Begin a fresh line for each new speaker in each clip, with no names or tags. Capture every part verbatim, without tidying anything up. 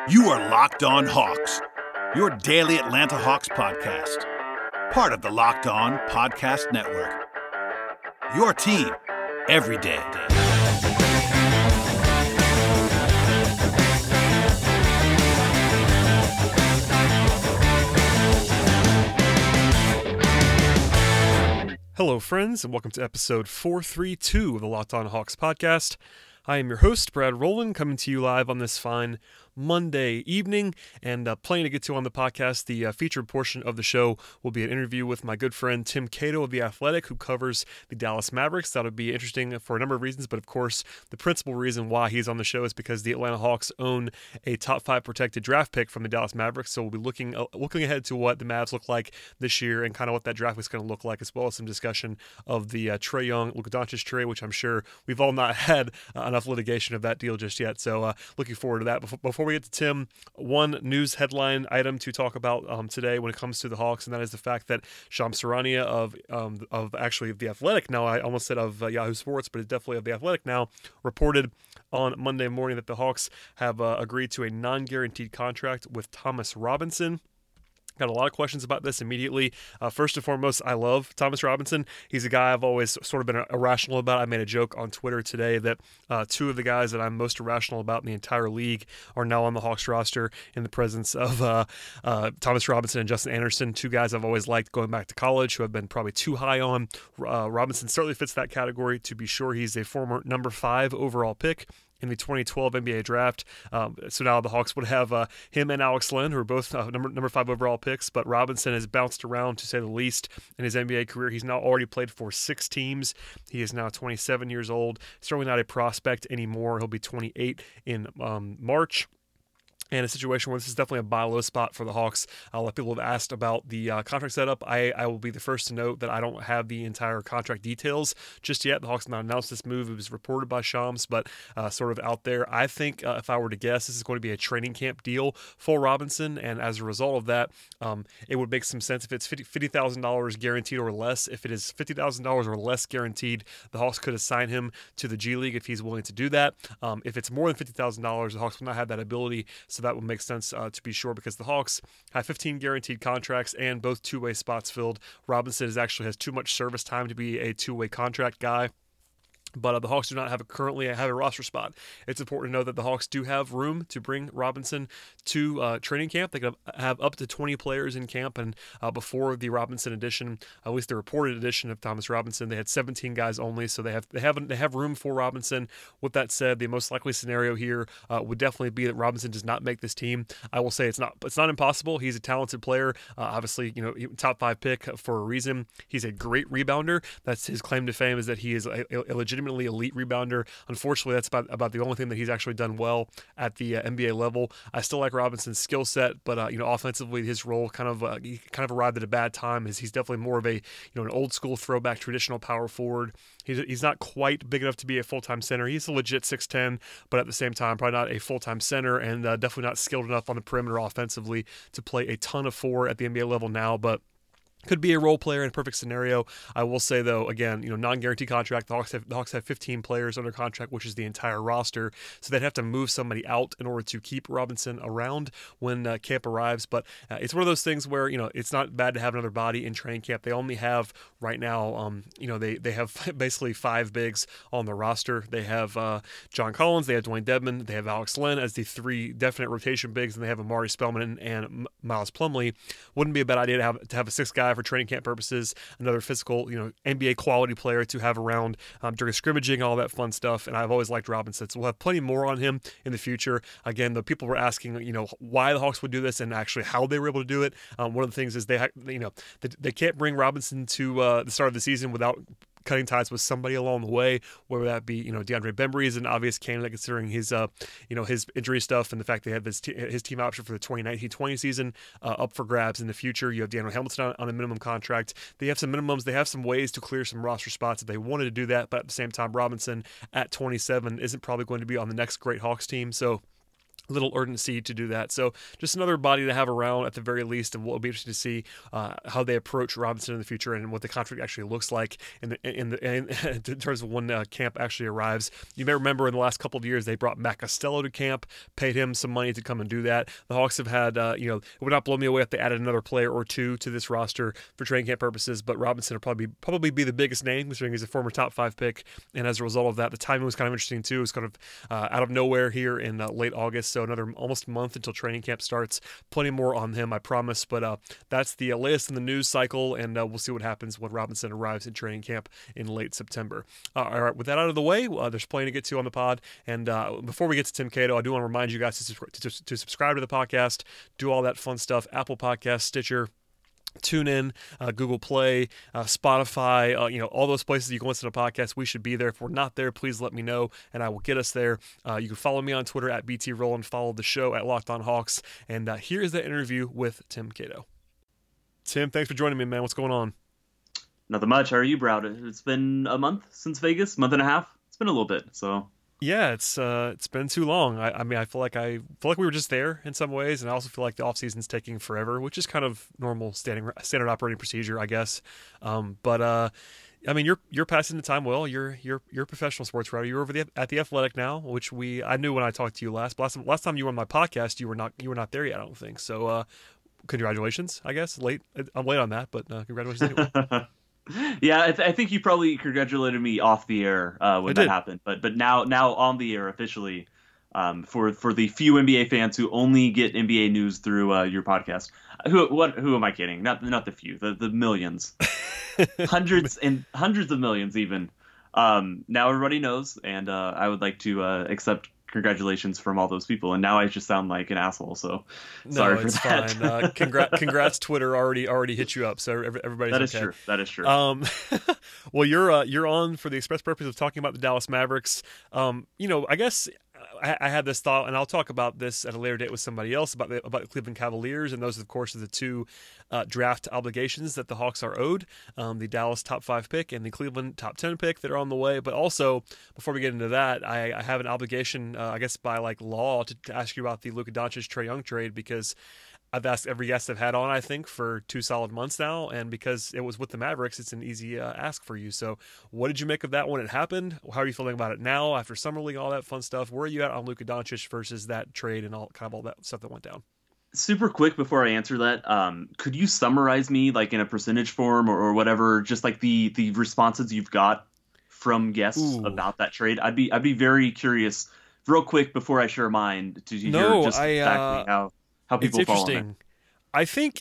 You are Locked On Hawks, your daily Atlanta Hawks podcast. Part of the Locked On Podcast Network. Your team every day.
Hello, friends, and welcome to episode four thirty-two of the Locked On Hawks podcast. I am your host, Brad Rowland, coming to you live on this fine Monday evening, and uh, plenty to get to on the podcast. The uh, featured portion of the show will be an interview with my good friend Tim Cato of The Athletic, who covers the Dallas Mavericks. That'll be interesting for a number of reasons, but of course, the principal reason why he's on the show is because the Atlanta Hawks own a top five protected draft pick from the Dallas Mavericks, so we'll be looking uh, looking ahead to what the Mavs look like this year and kind of what that draft is going to look like, as well as some discussion of the uh, Trae Young, Luka Doncic trade, which I'm sure we've all not had uh, enough litigation of that deal just yet, so uh, looking forward to that. Before, before we get to Tim, one news headline item to talk about um, today when it comes to the Hawks, and that is the fact that Shams Charania of um, of actually The Athletic now, I almost said of uh, Yahoo Sports, but it's definitely of The Athletic now, reported on Monday morning that the Hawks have uh, agreed to a non-guaranteed contract with Thomas Robinson. Got a lot of questions about this immediately. Uh, first and foremost, I love Thomas Robinson. He's a guy I've always sort of been irrational about. I made a joke on Twitter today that uh, two of the guys that I'm most irrational about in the entire league are now on the Hawks roster in the presence of uh, uh, Thomas Robinson and Justin Anderson, two guys I've always liked going back to college who have been probably too high on. Uh, Robinson certainly fits that category. To be sure, he's a former number five overall pick in the twenty twelve N B A draft. Um, so now the Hawks would have uh, him and Alex Len, who are both uh, number number five overall picks, but Robinson has bounced around, to say the least, in his N B A career. He's now already played for six teams. He is now twenty-seven years old. Certainly not a prospect anymore. He'll be twenty-eight in um, March. And a situation where this is definitely a buy low spot for the Hawks. A lot of people have asked about the uh, contract setup. I, I will be the first to note that I don't have the entire contract details just yet. The Hawks have not announced this move. It was reported by Shams, but uh, sort of out there. I think uh, if I were to guess, this is going to be a training camp deal for Robinson. And as a result of that, um, it would make some sense if it's fifty thousand dollars guaranteed or less. If it is fifty thousand dollars or less guaranteed, the Hawks could assign him to the G League if he's willing to do that. Um, if it's more than fifty thousand dollars, the Hawks will not have that ability. So that would make sense uh, to be sure, because the Hawks have fifteen guaranteed contracts and both two-way spots filled. Robinson is actually has too much service time to be a two-way contract guy. But uh, the Hawks do not have a, currently have a roster spot. It's important to know that the Hawks do have room to bring Robinson to uh, training camp. They can have up to twenty players in camp, and uh, before the Robinson edition, at least the reported edition of Thomas Robinson, they had seventeen guys only. So they have they have they have room for Robinson. With that said, the most likely scenario here uh, would definitely be that Robinson does not make this team. I will say it's not it's not impossible. He's a talented player. Uh, obviously, you know, top five pick for a reason. He's a great rebounder. That's his claim to fame, is that he is a, a legitimate elite rebounder. Unfortunately, that's about, about the only thing that he's actually done well at the uh, N B A level. I still like Robinson's skill set, but uh, you know, offensively, his role kind of uh, he kind of arrived at a bad time. Is he's definitely more of a you know an old school throwback traditional power forward. He's he's not quite big enough to be a full time center. He's a legit six ten, but at the same time, probably not a full time center, and uh, definitely not skilled enough on the perimeter offensively to play a ton of four at the N B A level now. But could be a role player in a perfect scenario. I will say, though, again, you know, non-guaranteed contract. The Hawks have the Hawks have fifteen players under contract, which is the entire roster. So they'd have to move somebody out in order to keep Robinson around when uh, camp arrives. But uh, it's one of those things where, you know, it's not bad to have another body in training camp. They only have right now, um, you know, they they have basically five bigs on the roster. They have uh, John Collins, they have Dwayne Dedmon, they have Alex Len as the three definite rotation bigs, and they have Amari Spellman and, and M- Miles Plumlee. Wouldn't be a bad idea to have to have a sixth guy for training camp purposes, another physical, you know, N B A quality player to have around um, during scrimmaging, all that fun stuff. And I've always liked Robinson, so we'll have plenty more on him in the future. Again, the people were asking, you know, why the Hawks would do this and actually how they were able to do it. Um, one of the things is they, ha- you know, they, they can't bring Robinson to uh, the start of the season without cutting ties with somebody along the way, whether that be, you know, DeAndre Bembry is an obvious candidate considering his, uh, you know, his injury stuff and the fact they have his, t- his team option for the twenty nineteen twenty season uh, up for grabs in the future. You have Daniel Hamilton on, on a minimum contract. They have some minimums. They have some ways to clear some roster spots if they wanted to do that, but at the same time, Robinson at twenty-seven isn't probably going to be on the next great Hawks team. So little urgency to do that. So just another body to have around at the very least, and we'll be interested to see uh, how they approach Robinson in the future and what the contract actually looks like in the in the in, in terms of when uh, camp actually arrives. You may remember in the last couple of years they brought Matt Costello to camp, paid him some money to come and do that. The Hawks have had uh, you know, it would not blow me away if they added another player or two to this roster for training camp purposes, but Robinson will probably probably be the biggest name considering he's a former top five pick, and as a result of that, the timing was kind of interesting too. It was kind of uh, out of nowhere here in uh, late August. So another almost a month until training camp starts. Plenty more on him, I promise. But uh, that's the uh, latest in the news cycle, and uh, we'll see what happens when Robinson arrives in training camp in late September. Uh, all right, with that out of the way, uh, there's plenty to get to on the pod. And uh, before we get to Tim Cato, I do want to remind you guys to, to, to subscribe to the podcast, do all that fun stuff. Apple Podcasts, Stitcher, TuneIn, uh, Google Play, uh, Spotify, uh, you know, all those places you can listen to podcasts. We should be there. If we're not there, please let me know, and I will get us there. Uh, you can follow me on Twitter at B T Rowland, follow the show at Locked On Hawks, and uh, here's the interview with Tim Cato. Tim, thanks for joining me, man. What's going on?
Nothing much. How are you, Browd? It's been a month since Vegas, month and a half. It's been a little bit, so...
Yeah, it's uh, it's been too long. I, I mean, I feel like I feel like we were just there in some ways, and I also feel like the off season's taking forever, which is kind of normal standing standard operating procedure, I guess. Um, but uh, I mean, you're you're passing the time well. You're you're you're a professional sports writer. You're over the, at the Athletic now, which we I knew when I talked to you last. Last last time you were on my podcast, you were not you were not there yet. I don't think so. Uh, congratulations, I guess. Late. I'm late on that, but uh, congratulations anyway.
Yeah, I, th- I think you probably congratulated me off the air uh, when
I
that
did.
happened, but but now now on the air officially, um, for for the few N B A fans who only get N B A news through uh, your podcast. Who what who am I kidding? Not not the few, the the millions, hundreds and hundreds of millions even. Um, now everybody knows, and uh, I would like to uh, accept congratulations from all those people, and now I just sound like an asshole, so sorry
no,
for
it's
that.
fine. Uh, congrats, congrats, Twitter already already hit you up, so everybody's
That is
okay.
true. That is true.
Um, well, you're uh, you're on for the express purpose of talking about the Dallas Mavericks. Um, you know, I guess I, I had this thought, and I'll talk about this at a later date with somebody else about the about the Cleveland Cavaliers, and those, of course, are the two uh, draft obligations that the Hawks are owed: um, the Dallas top five pick and the Cleveland top ten pick that are on the way. But also, before we get into that, I, I have an obligation, uh, I guess by like law, to, to ask you about the Luka Doncic Trae Young trade, because I've asked every guest I've had on, I think, for two solid months now, and because it was with the Mavericks, it's an easy uh, ask for you. So what did you make of that when it happened? How are you feeling about it now after Summer League, all that fun stuff? Where are you at on Luka Doncic versus that trade and all kind of all that stuff that went down?
Super quick before I answer that, um, could you summarize me like in a percentage form or, or whatever, just like the the responses you've got from guests
Ooh.
about that trade? I'd be I'd be very curious, real quick before I share mine, to hear
No,
just
I,
exactly
uh,
how how people
it's
follow
interesting.
it.
I think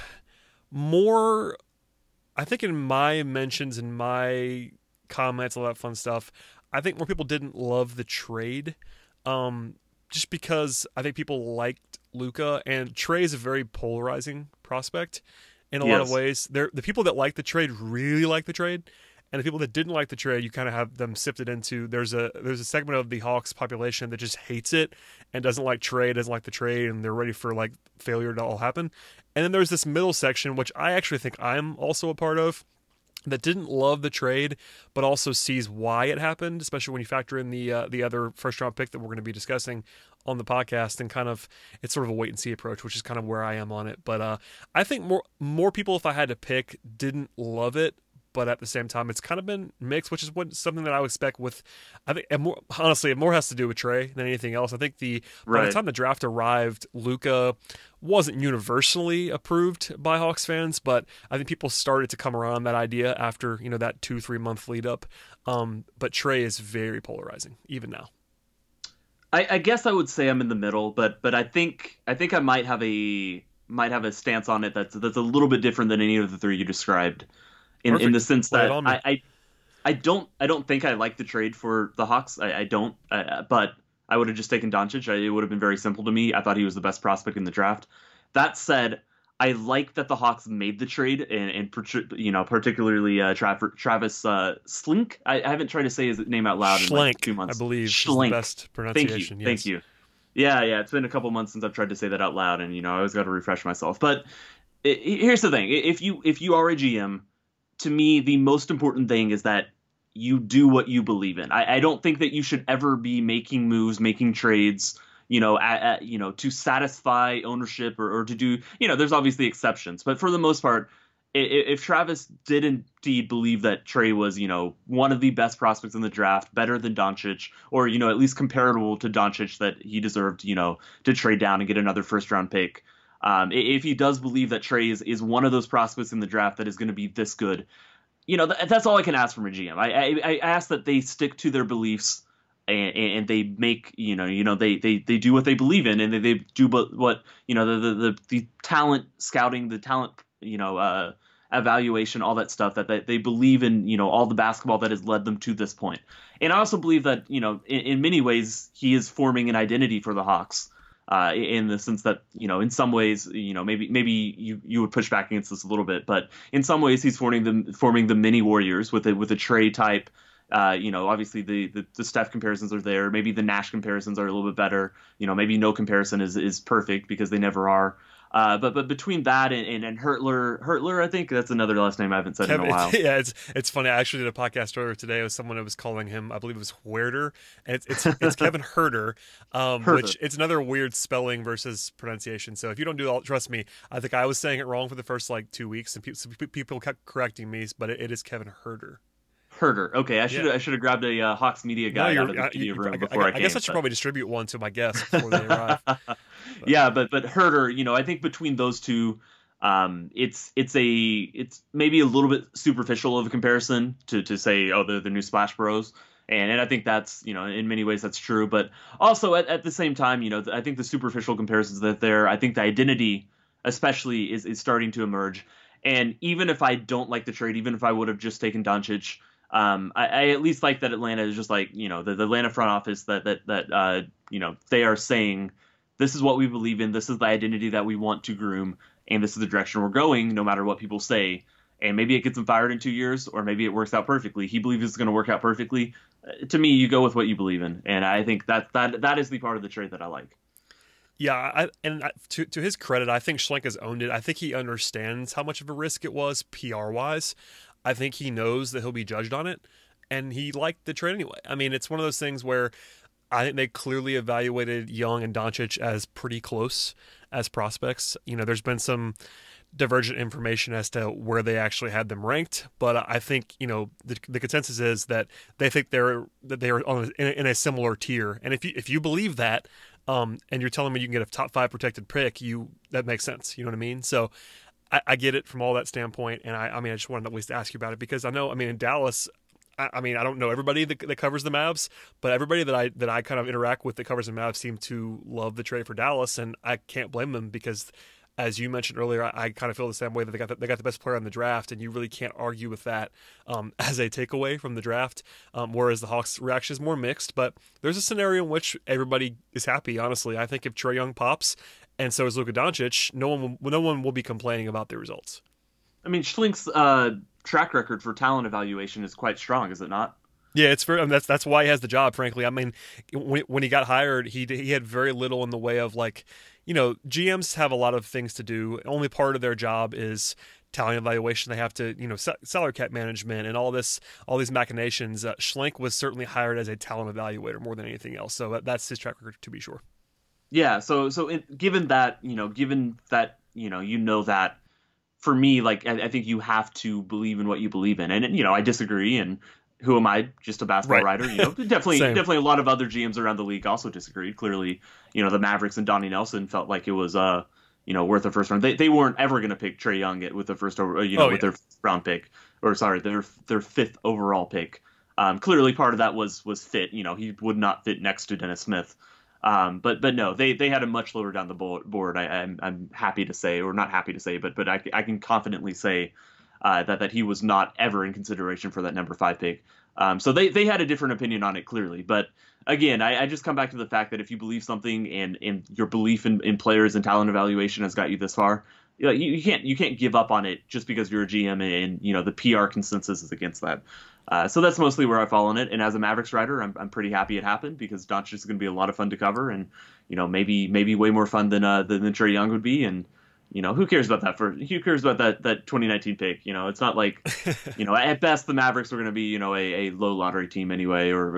more, I think in my mentions and my comments, all that fun stuff, I think more people didn't love the trade, um, just because I think people liked Luka, and Trae is a very polarizing prospect in a lot of
Yes.
ways. They're, the people that like the trade really like the trade, and the people that didn't like the trade, you kind of have them sifted into. There's a there's a segment of the Hawks population that just hates it and doesn't like trade, doesn't like the trade, and they're ready for like failure to all happen. And then there's this middle section, which I actually think I'm also a part of, that didn't love the trade, but also sees why it happened, especially when you factor in the uh, the other first round pick that we're going to be discussing on the podcast, and kind of it's sort of a wait and see approach, which is kind of where I am on it. But uh, I think more more people, if I had to pick, didn't love it. But at the same time, it's kind of been mixed, which is what something that I would expect with, I think, and more, honestly, it more has to do with Trae than anything else. I think the by
Right.
the time the draft arrived, Luka wasn't universally approved by Hawks fans, but I think people started to come around that idea after, you know, that two, three month lead up. Um, but Trae is very polarizing, even now.
I, I guess I would say I'm in the middle, but but I think I think I might have a might have a stance on it that's that's a little bit different than any of the three you described. In, in the sense
Lay it
that
on me.
I, I I don't I don't think I like the trade for the Hawks. I, I don't. Uh, but I would have just taken Doncic. I, it would have been very simple to me. I thought he was the best prospect in the draft. That said, I like that the Hawks made the trade, and, and per- you know, particularly uh, Trav- Travis uh, Slink. I, I haven't tried to say his name out loud in like
Schlenk,
two months.
I believe, is the
Schlenk.
best
Thank
pronunciation.
you.
Yes.
Thank you. Yeah, yeah. It's been a couple months since I've tried to say that out loud, and you know, I always got to refresh myself. But it, here's the thing: if you if you are a G M, to me, the most important thing is that you do what you believe in. I, I don't think that you should ever be making moves, making trades, you know, at, at, you know, to satisfy ownership or, or to do, you know, there's obviously exceptions, but for the most part, if Travis did indeed believe that Trae was, you know, one of the best prospects in the draft, better than Doncic, or, you know, at least comparable to Doncic, that he deserved, you know, to trade down and get another first round pick. Um, if he does believe that Trae is, is one of those prospects in the draft that is going to be this good, you know, th- that's all I can ask from a G M. I, I, I ask that they stick to their beliefs and, and they make, you know, you know, they, they, they do what they believe in, and they, they do what, what, you know, the, the, the, the talent scouting, the talent, you know, uh, evaluation, all that stuff, that, that they believe in, you know, all the basketball that has led them to this point. And I also believe that, you know, in, in many ways, he is forming an identity for the Hawks, uh, in the sense that, you know, in some ways, you know, maybe maybe you, you would push back against this a little bit, but in some ways he's forming the, forming the mini Warriors with a, with a Trae type. Uh, you know, obviously the, the, the Steph comparisons are there. Maybe the Nash comparisons are a little bit better. You know, maybe no comparison is, is perfect because they never are. Uh, but but between that and, and, and Hurtler, Hurtler, I think that's another last name I haven't said
Kevin,
in a while.
Yeah, it's it's funny. I actually did a podcast earlier today with someone who was calling him, I believe it was Huerter, and it's it's, it's Kevin Huerter, um,
Huerter.
which it's another weird spelling versus pronunciation. So if you don't do all, trust me, I think I was saying it wrong for the first like two weeks, and people, so people kept correcting me, but it, it is Kevin Huerter.
Herder. Okay, I should
Yeah.
I should have grabbed a uh, Hawks media guy
No,
out of the
I,
studio room
I,
before I,
I,
came.
I guess I should
but...
probably distribute one to my guests before they arrive. But.
Yeah, but but Herder, you know, I think between those two, um, it's it's a it's maybe a little bit superficial of a comparison to to say, oh, they're the new Splash Bros. And, and I think that's, you know, in many ways that's true. But also at, at the same time, you know, I think the superficial comparisons that there, I think the identity especially is, is starting to emerge. And even if I don't like the trade, even if I would have just taken Doncic, um, I, I at least like that Atlanta is just like, you know, the, the Atlanta front office that, that, that uh, you know, they are saying, this is what we believe in. This is the identity that we want to groom. And this is the direction we're going, no matter what people say. And maybe it gets him fired in two years, or maybe it works out perfectly. He believes it's going to work out perfectly. Uh, to me, you go with what you believe in. And I think that that that is the part of the trade that I like.
Yeah, I, and I, to to his credit, I think Schlenk has owned it. I think he understands how much of a risk it was P R-wise. I think he knows that he'll be judged on it, and he liked the trade anyway. I mean, it's one of those things where I think they clearly evaluated Young and Doncic as pretty close as prospects. You know, there's been some divergent information as to where they actually had them ranked, but I think, you know, the, the consensus is that they think they're that they are on a, in, a, in a similar tier. And if you if you believe that, um, and you're telling me you can get a top five protected pick, you that makes sense. You know what I mean? So I, I get it from all that standpoint, and I, I mean, I just wanted to at least ask you about it because I know, I mean, in Dallas, I, I mean, I don't know everybody that, that covers the Mavs, but everybody that I that I kind of interact with that covers the Mavs seem to love the trade for Dallas, and I can't blame them because, as you mentioned earlier, I, I kind of feel the same way that they got the, they got the best player in the draft, and you really can't argue with that um, as a takeaway from the draft. Um, whereas the Hawks' reaction is more mixed, but there's a scenario in which everybody is happy. Honestly, I think if Trae Young pops, and so is Luka Doncic, no one will, no one will be complaining about the results.
I mean, Schlink's uh, track record for talent evaluation is quite strong, is it not?
Yeah, it's very, I mean, that's that's why he has the job. Frankly, I mean, when when he got hired, he he had very little in the way of like, you know, G Ms have a lot of things to do. Only part of their job is talent evaluation. They have to, you know, salary cap management and all this, all these machinations. Uh, Schlenk was certainly hired as a talent evaluator more than anything else. So that's his track record, to be sure.
Yeah. So so it, given that, you know, given that, you know, you know that. For me, like I, I think you have to believe in what you believe in, and you know I disagree. And who am I? Just a basketball
right.
writer, you know. Definitely, definitely a lot of other G Ms around the league also disagreed. Clearly, you know the Mavericks and Donnie Nelson felt like it was uh you know worth a first round. They they weren't ever going to pick Trae Young with the first over, you know,
oh,
with
yeah.
their round pick, or sorry, their their fifth overall pick. Um, clearly, part of that was was fit. You know, he would not fit next to Dennis Smith. Um, but but no, they, they had a much lower down the board. I, I'm I'm happy to say, or not happy to say, but but I, I can confidently say uh, that that he was not ever in consideration for that number five pick. Um, so they, they had a different opinion on it clearly. But again, I, I just come back to the fact that if you believe something and, and your belief in, in players and talent evaluation has got you this far, you know, you, you can't you can't give up on it just because you're a G M and, and you know the P R consensus is against that. Uh, so that's mostly where I fall on it. And as a Mavericks writer, I'm I'm pretty happy it happened because Doncic is going to be a lot of fun to cover, and you know maybe maybe way more fun than uh than, than Trae Young would be. And you know who cares about that for who cares about that that twenty nineteen pick? You know it's not like you know at best the Mavericks are going to be you know a, a low lottery team anyway, or, or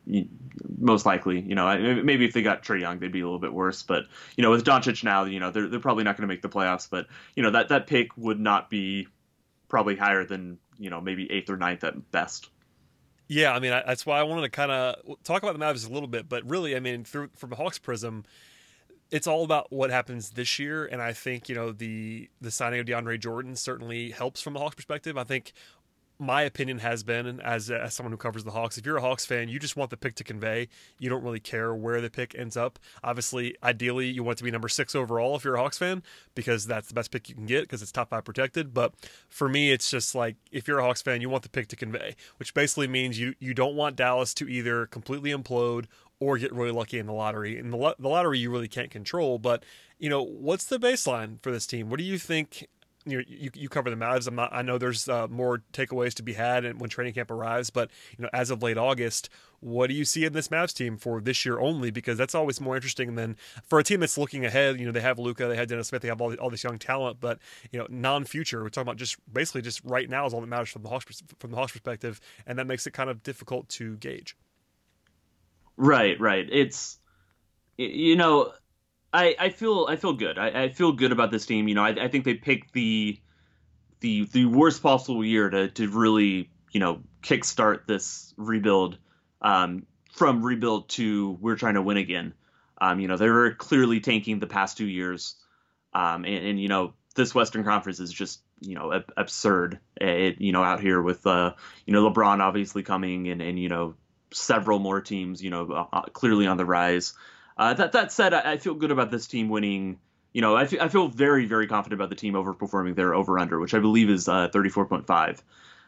most likely. You know, maybe if they got Trae Young, they'd be a little bit worse. But you know, with Doncic now, you know, they're they're probably not going to make the playoffs. But you know, that that pick would not be probably higher than, you know, maybe eighth or ninth at best.
Yeah, I mean, I, that's why I wanted to kind of talk about the Mavs a little bit, but really, I mean, through from a Hawks prism, it's all about what happens this year, and I think, you know, the the signing of DeAndre Jordan certainly helps from the Hawks perspective. I think my opinion has been, as as someone who covers the Hawks, if you're a Hawks fan, you just want the pick to convey. You don't really care where the pick ends up. Obviously, ideally, you want it to be number six overall if you're a Hawks fan, because that's the best pick you can get because it's top five protected. But for me, it's just like, if you're a Hawks fan, you want the pick to convey, which basically means you you don't want Dallas to either completely implode or get really lucky in the lottery. And the, the lottery you really can't control. But, you know, what's the baseline for this team? What do you think? You, you you cover the Mavs. I'm not, I know there's uh, more takeaways to be had when training camp arrives, but you know, as of late August, what do you see in this Mavs team for this year only? Because that's always more interesting than for a team that's looking ahead. You know, they have Luka, they have Dennis Smith, they have all, all this young talent, but you know, non-future, we're talking about just basically just right now is all that matters from the Hawks from the Hawks perspective, and that makes it kind of difficult to gauge.
Right, right. It's, you know, I, I feel I feel good. I, I feel good about this team. You know, I, I think they picked the the the worst possible year to to really, you know, kickstart this rebuild. Um, from rebuild to we're trying to win again. Um, you know, they were clearly tanking the past two years, um, and, and you know, this Western Conference is just, you know, ab- absurd. It, you know, out here with uh, you know, LeBron obviously coming, and and you know, several more teams, you know, uh, clearly on the rise. Uh, that that said, I, I feel good about this team winning. You know, I, f- I feel very, very confident about the team overperforming their over-under, which I believe is uh, thirty-four point five.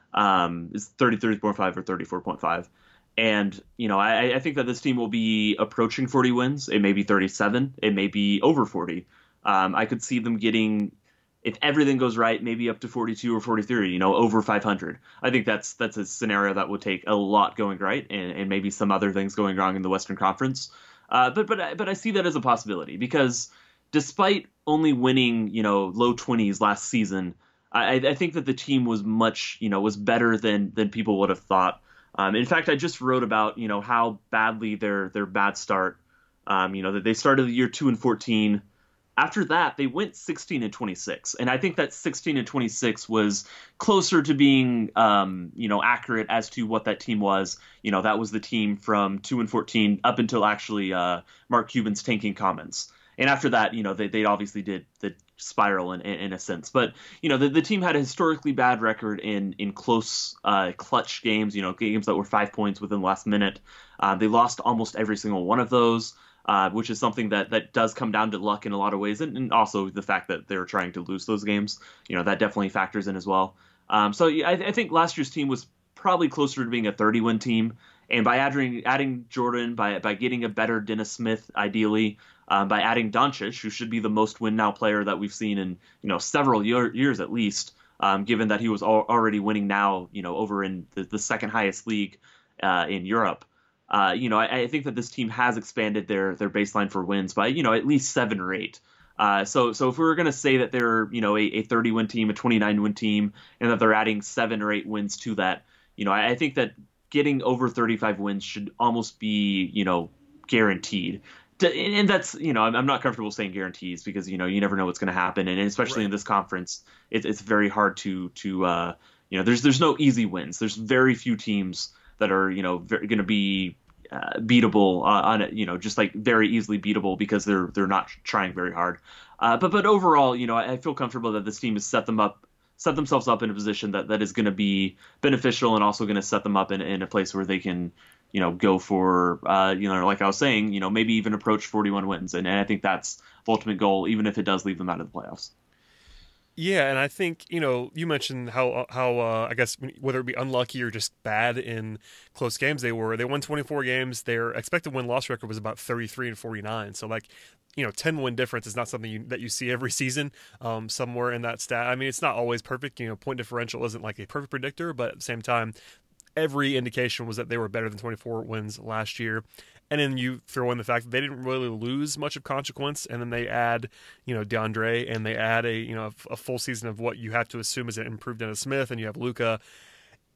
Um, it's thirty-three point five or thirty-four point five. And, you know, I, I think that this team will be approaching forty wins. It may be thirty-seven. It may be over forty. Um, I could see them getting, if everything goes right, maybe up to forty-two or forty-three, you know, over five hundred. I think that's that's a scenario that would take a lot going right, and, and maybe some other things going wrong in the Western Conference. Uh, but but I, but I see that as a possibility, because despite only winning, you know, low twenties last season, I, I think that the team was much, you know, was better than than people would have thought. Um, in fact, I just wrote about, you know, how badly their their bad start. Um, you know, that they started the year two and fourteen. After that, they went sixteen and twenty-six, and I think that sixteen and twenty-six was closer to being, um, you know, accurate as to what that team was. You know, that was the team from two and fourteen up until actually uh, Mark Cuban's tanking comments, and after that, you know, they they obviously did the spiral in, in, in a sense. But you know, the the team had a historically bad record in in close, uh, clutch games. You know, games that were five points within the last minute. Uh, they lost almost every single one of those. Uh, which is something that, that does come down to luck in a lot of ways, and, and also the fact that they're trying to lose those games. You know, that definitely factors in as well. Um, so I, I think last year's team was probably closer to being a thirty-win team, and by adding adding Jordan, by by getting a better Dennis Smith, ideally, um, by adding Doncic, who should be the most win now player that we've seen in, you know, several year, years at least, um, given that he was al- already winning now, you know, over in the, the second highest league uh, in Europe. Uh, you know, I, I think that this team has expanded their their baseline for wins by, you know, at least seven or eight. Uh, so so if we were going to say that they're, you know, a, a thirty-win team, a twenty-nine-win team, and that they're adding seven or eight wins to that, you know, I, I think that getting over thirty-five wins should almost be, you know, guaranteed. To, and that's, you know, I'm, I'm not comfortable saying guarantees, because, you know, you never know what's going to happen. And especially right. in this conference, it, it's very hard to, to uh, you know, there's there's no easy wins. There's very few teams that are, you know, going to be uh, beatable uh, on it, you know, just like very easily beatable, because they're they're not trying very hard. Uh, but but overall, you know, I, I feel comfortable that this team has set them up, set themselves up in a position that, that is going to be beneficial, and also going to set them up in, in a place where they can, you know, go for, uh, you know, like I was saying, you know, maybe even approach forty-one wins. And, and I think that's the ultimate goal, even if it does leave them out of the playoffs.
Yeah, and I think, you know, you mentioned how, how uh, I guess, whether it be unlucky or just bad in close games they were. They won twenty-four games. Their expected win-loss record was about thirty-three and forty-nine. So, like, you know, ten-win difference is not something you, that you see every season um, somewhere in that stat. I mean, it's not always perfect. You know, point differential isn't like a perfect predictor, but at the same time, every indication was that they were better than twenty-four wins last year. And then you throw in the fact that they didn't really lose much of consequence, and then they add, you know, DeAndre, and they add a, you know, a, a full season of what you have to assume is an improved Dennis Smith, and you have Luka.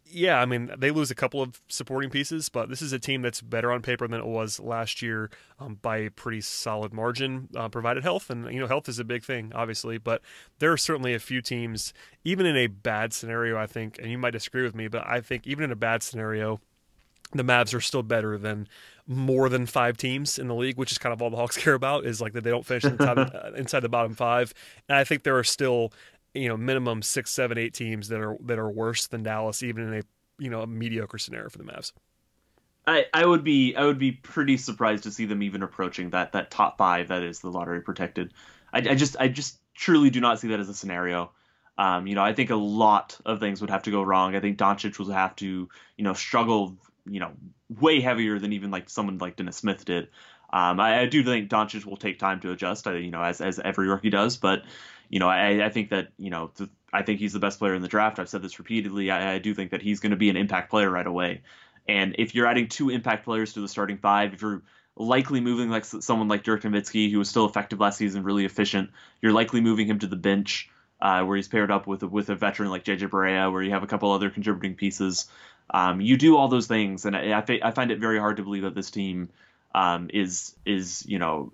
Yeah, I mean, they lose a couple of supporting pieces, but this is a team that's better on paper than it was last year um, by a pretty solid margin, uh, provided health. And, you know, health is a big thing, obviously, but there are certainly a few teams, even in a bad scenario, I think, and you might disagree with me, but I think even in a bad scenario, the Mavs are still better than more than five teams in the league, which is kind of all the Hawks care about, is like that they don't finish inside, uh, inside the bottom five. And I think there are still, you know, minimum six, seven, eight teams that are that are worse than Dallas, even in a you know a mediocre scenario for the Mavs.
I, I would be I would be pretty surprised to see them even approaching that that top five that is the lottery protected. I, I just I just truly do not see that as a scenario. Um, you know, I think a lot of things would have to go wrong. I think Doncic will have to you know struggle you know way heavier than even like someone like Dennis Smith did. Um, I, I do think Doncic will take time to adjust. You know, as as every rookie does, but. You know, I, I think that, you know, th- I think he's the best player in the draft. I've said this repeatedly. I, I do think that he's going to be an impact player right away. And if you're adding two impact players to the starting five, if you're likely moving like someone like Dirk Nowitzki, who was still effective last season, really efficient, you're likely moving him to the bench uh, where he's paired up with, with a veteran like J J Barea, where you have a couple other contributing pieces. Um, you do all those things, and I, I, I find it very hard to believe that this team um, is, is you know,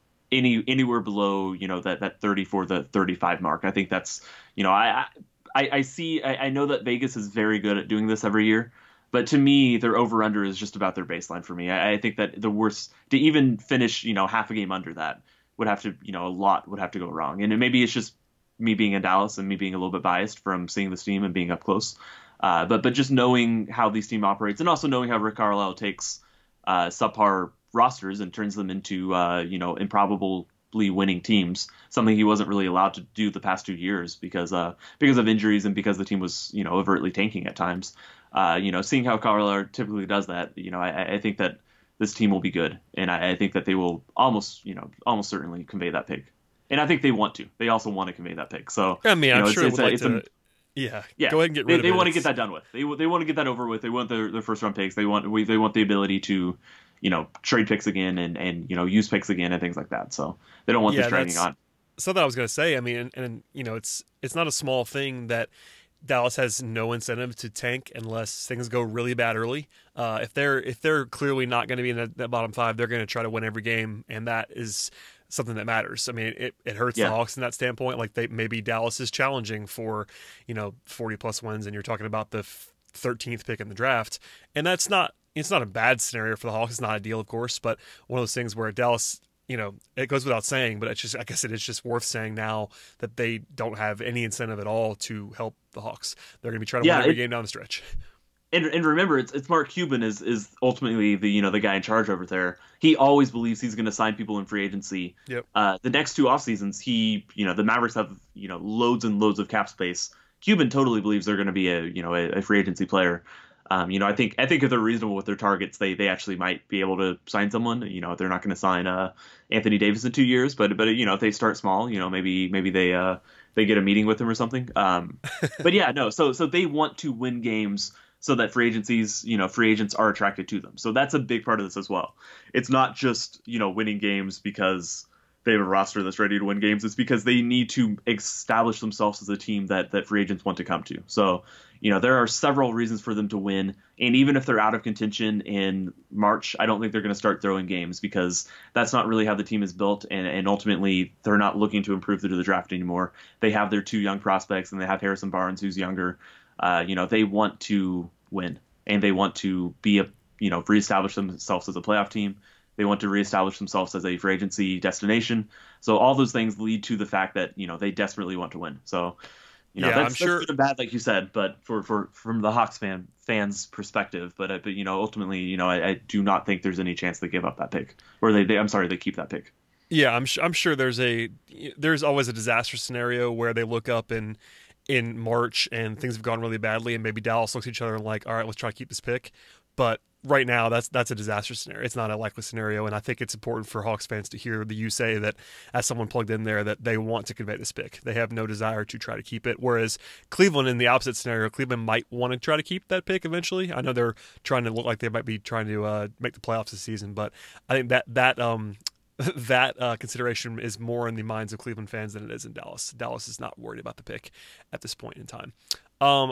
Any anywhere below, you know, that, that thirty-four, the thirty-five mark. I think that's, you know, I I, I see, I, I know that Vegas is very good at doing this every year, but to me, their over under is just about their baseline for me. I, I think that the worst to even finish, you know, half a game under that would have to, you know, a lot would have to go wrong. And maybe it's just me being in Dallas and me being a little bit biased from seeing this team and being up close. Uh, but but just knowing how this team operates and also knowing how Rick Carlisle takes uh, subpar rosters and turns them into uh, you know improbably winning teams, something he wasn't really allowed to do the past two years because uh because of injuries and because the team was you know overtly tanking at times. Uh, you know, seeing how Carlisle typically does that, you know, I, I think that this team will be good, and I, I think that they will almost you know almost certainly convey that pick, and I think they want to. They also want to convey that pick. So
I mean,
you know,
I'm
it's,
sure
it's,
would
a,
like
it's
to.
a,
Yeah,
yeah,
go ahead and get
they,
rid
they
of it.
want to
It's-
get that done with. They they want to get that over with. They want their, their first round picks. They want we they want the ability to, you know, trade picks again and, and you know use picks again and things like that. So they don't want
Yeah,
this dragging
that's-
on.
Something I was going to say. I mean, and, and you know, it's it's not a small thing that Dallas has no incentive to tank unless things go really bad early. Uh, if they're if they're clearly not going to be in that, that bottom five, they're going to try to win every game, and that is something that matters. I mean, it, it hurts
Yeah.
the Hawks in that standpoint. Like they maybe Dallas is challenging for you know forty plus wins, and you're talking about the thirteenth pick in the draft, and that's not it's not a bad scenario for the Hawks. It's not ideal, of course, but one of those things where Dallas. You know, it goes without saying, but it's just, I guess it is just worth saying now that they don't have any incentive at all to help the Hawks. They're going to be trying to
Yeah,
win every
it-
game down the stretch.
And, and remember, it's, it's Mark Cuban is is ultimately the you know the guy in charge over there. He always believes he's going to sign people in free agency.
Yep.
Uh, the next two off seasons, he you know the Mavericks have you know loads and loads of cap space. Cuban totally believes they're going to be a you know a, a free agency player. Um, you know, I think I think if they're reasonable with their targets, they they actually might be able to sign someone. You know, they're not going to sign uh, Anthony Davis in two years, but but you know, if they start small, you know, maybe maybe they uh, they get a meeting with him or something. Um, but yeah, no, so so they want to win games so that free agencies, you know, free agents are attracted to them. So that's a big part of this as well. It's not just you know winning games because they have a roster that's ready to win games. It's because they need to establish themselves as a team that that free agents want to come to. So. You know, there are several reasons for them to win. And even if they're out of contention in March, I don't think they're going to start throwing games because that's not really how the team is built. And, and ultimately, they're not looking to improve through the draft anymore. They have their two young prospects and they have Harrison Barnes, who's younger. Uh, you know, they want to win and they want to be a, you know, reestablish themselves as a playoff team. They want to reestablish themselves as a free agency destination. So all those things lead to the fact that, you know, they desperately want to win. So, You know,
Yeah,
that's,
I'm sure-
that's good and bad, like you said, but for, for from the Hawks fan fans' perspective, but uh, but you know, ultimately, you know, I, I do not think there's any chance they give up that pick, or they, they I'm sorry, they keep that pick.
Yeah, I'm su- I'm sure there's a there's always a disaster scenario where they look up in in March and things have gone really badly, and maybe Dallas looks at each other and like, all right, let's try to keep this pick. But right now, that's that's a disaster scenario. It's not a likely scenario, and I think it's important for Hawks fans to hear the you say that as someone plugged in there that they want to convey this pick. They have no desire to try to keep it. Whereas Cleveland, in the opposite scenario, Cleveland might want to try to keep that pick eventually. I know they're trying to look like they might be trying to uh, make the playoffs this season, but I think that that um. that uh, consideration is more in the minds of Cleveland fans than it is in Dallas. Dallas is not worried about the pick at this point in time. Um,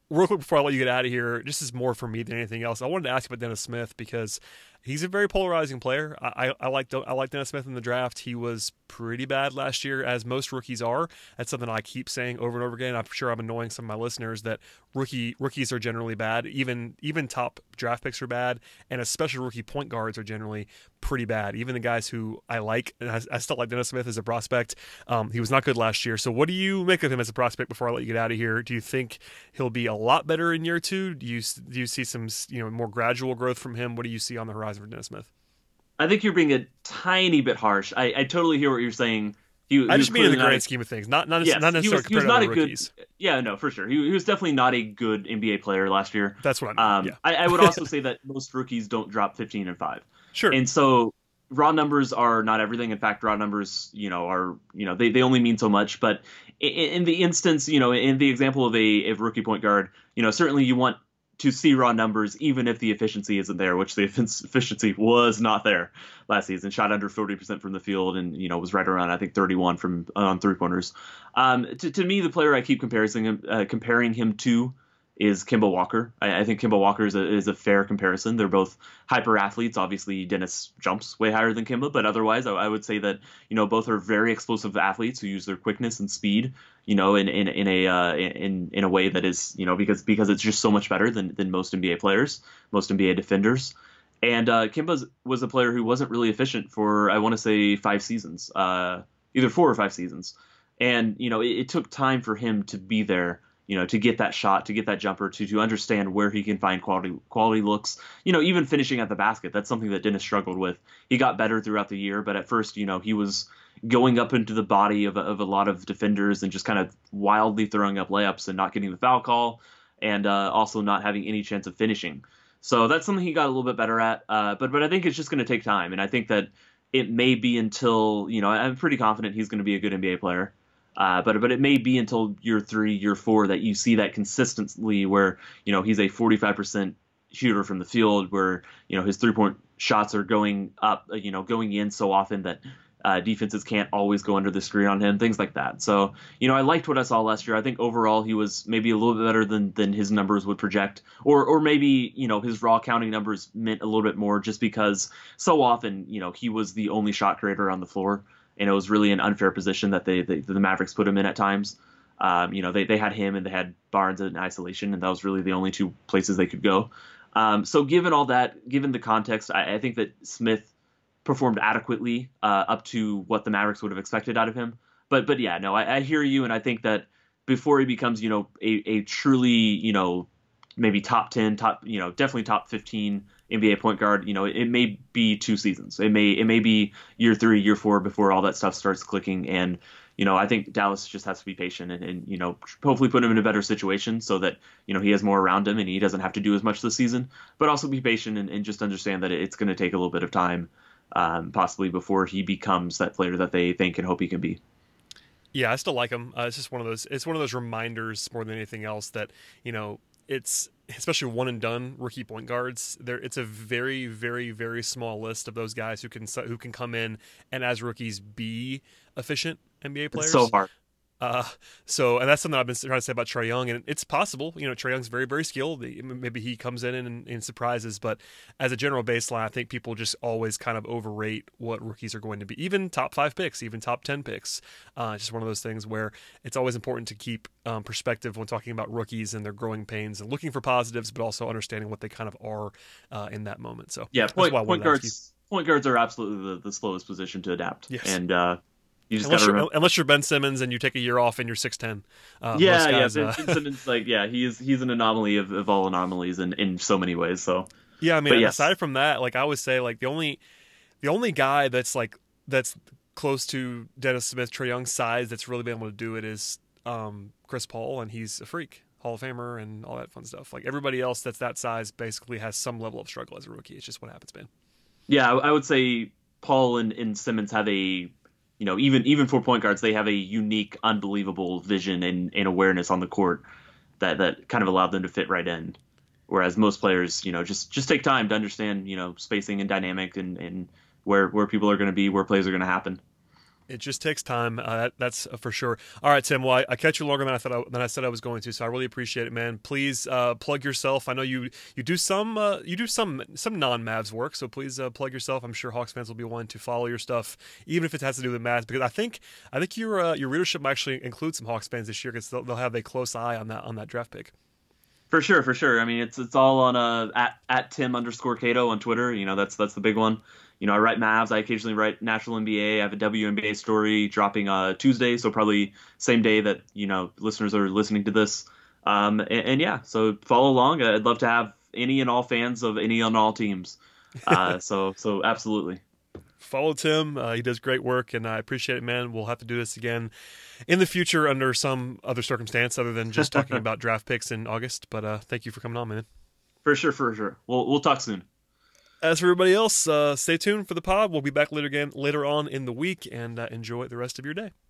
real quick before I let you get out of here, this is more for me than anything else. I wanted to ask you about Dennis Smith because he's a very polarizing player. I, I, I like I like Dennis Smith in the draft. He was pretty bad last year, as most rookies are. That's something I keep saying over and over again. I'm sure I'm annoying some of my listeners that rookie rookies are generally bad. Even even top draft picks are bad, and especially rookie point guards are generally pretty bad. Even the guys who I like, and I, I still like Dennis Smith as a prospect. Um, he was not good last year. So what do you make of him as a prospect before I let you get out of here? Do you think he'll be a lot better in year two? Do you do you see some you know more gradual growth from him? What do you see on the horizon for Dennis Smith?
I think you're being a tiny bit harsh. I, I totally hear what you're saying. He, he
I just mean in the grand
a,
scheme of things, not not,
yes,
not necessarily
he was,
compared
he was
to
not
other
a
rookies.
Good, yeah, no, for sure. He, he was definitely not a good N B A player last year.
That's what I mean.
Um,
yeah.
I, I would also say that most rookies don't drop fifteen and five.
Sure.
And so raw numbers are not everything. In fact, raw numbers, you know, are you know they, they only mean so much. But in, in the instance, you know, in the example of a, a rookie point guard, you know, certainly you want to see raw numbers, even if the efficiency isn't there, which the efficiency was not there last season. Shot under forty percent from the field, and you know was right around I think thirty-one from on three pointers. Um, to, to me, the player I keep comparing him uh, comparing him to is Kemba Walker. I, I think Kemba Walker is a, is a fair comparison. They're both hyper athletes. Obviously, Dennis jumps way higher than Kemba, but otherwise, I, I would say that you know both are very explosive athletes who use their quickness and speed, you know, in in in a uh, in in a way that is you know because because it's just so much better than than most N B A players, most N B A defenders. And uh, Kemba was a player who wasn't really efficient for I want to say five seasons, uh, either four or five seasons, and you know it, it took time for him to be there. You know, to get that shot, to get that jumper, to to understand where he can find quality quality looks. You know, even finishing at the basket, that's something that Dennis struggled with. He got better throughout the year, but at first, you know, he was going up into the body of a, of a lot of defenders and just kind of wildly throwing up layups and not getting the foul call, and uh, also not having any chance of finishing. So that's something he got a little bit better at. Uh, but but I think it's just going to take time, and I think that it may be until you know I'm pretty confident he's going to be a good N B A player. Uh, but but it may be until year three, year four that you see that consistently where, you know, he's a forty-five percent shooter from the field where, you know, his three-point shots are going up, you know, going in so often that uh, defenses can't always go under the screen on him, things like that. So, you know, I liked what I saw last year. I think overall he was maybe a little bit better than than his numbers would project. Or or maybe, you know, his raw counting numbers meant a little bit more just because so often, you know, he was the only shot creator on the floor. And it was really an unfair position that they, they the Mavericks put him in at times. Um, you know, they, they had him and they had Barnes in isolation, and that was really the only two places they could go. Um, so given all that, given the context, I, I think that Smith performed adequately uh, up to what the Mavericks would have expected out of him. But but yeah, no, I, I hear you, and I think that before he becomes, you know, a, a truly, you know, maybe top ten, top, you know, definitely top fifteen N B A point guard, you know, it, it may be two seasons. It may it may be year three, year four before all that stuff starts clicking. And, you know, I think Dallas just has to be patient and, and, you know, hopefully put him in a better situation so that, you know, he has more around him and he doesn't have to do as much this season, but also be patient and, and just understand that it's going to take a little bit of time, um, possibly before he becomes that player that they think and hope he can be.
Yeah, I still like him. Uh, it's just one of those, it's one of those reminders more than anything else that, you know, it's especially one and done rookie point guards. There, it's a very, very, very small list of those guys who can who can come in and as rookies be efficient N B A players.
It's so hard.
Uh, so, and that's something I've been trying to say about Trae Young, and it's possible, you know, Trae Young's very, very skilled. Maybe he comes in and, and surprises, but as a general baseline, I think people just always kind of overrate what rookies are going to be, even top five picks, even top ten picks. Uh, it's just one of those things where it's always important to keep um, perspective when talking about rookies and their growing pains and looking for positives, but also understanding what they kind of are uh, in that moment. So
yeah, point, point guards,
you.
point guards are absolutely the, the slowest position to adapt.
Yes.
And, uh, You just
unless,
gotta
you're,
remember.
unless you're Ben Simmons and you take a year off and you're six ten. Uh,
yeah,
most guys,
yeah.
uh,
Ben Simmons, like, yeah, he is. He's an anomaly of, of all anomalies in, in so many ways. So,
yeah, I mean,
yes.
aside from that, like I would say, like the only, the only guy that's like that's close to Dennis Smith, Trae Young's size that's really been able to do it is um, Chris Paul, and he's a freak, Hall of Famer, and all that fun stuff. Like everybody else that's that size basically has some level of struggle as a rookie. It's just what happens, man.
Yeah, I, I would say Paul and, and Simmons have a. You know, even even for point guards, they have a unique, unbelievable vision and, and awareness on the court that, that kind of allowed them to fit right in. Whereas most players, you know, just, just take time to understand, you know, spacing and dynamic and, and where where people are going to be, where plays are going to happen.
It just takes time. Uh, that, that's for sure. All right, Tim. Well, I, I catch you longer than I thought I, than I said I was going to, so I really appreciate it, man. Please uh, plug yourself. I know you you do some uh, you do some some non-Mavs work, so please uh, plug yourself. I'm sure Hawks fans will be wanting to follow your stuff, even if it has to do with Mavs, because I think I think your uh, your readership might actually include some Hawks fans this year, because they'll, they'll have a close eye on that on that draft pick.
For sure, for sure. I mean, it's it's all on uh, at at Tim underscore Cato on Twitter. You know, that's that's the big one. You know, I write Mavs. I occasionally write National N B A. I have a W N B A story dropping uh, Tuesday, so probably same day that, you know, listeners are listening to this. Um, and, and yeah, so follow along. I'd love to have any and all fans of any and all teams. Uh, so so absolutely.
Follow Tim. Uh, he does great work, and I appreciate it, man. We'll have to do this again in the future under some other circumstance other than just talking about draft picks in August. But uh, thank you for coming on, man.
For sure, for sure. We'll we'll talk soon.
As for everybody else, uh, stay tuned for the pod. We'll be back later again later on in the week, and uh, enjoy the rest of your day.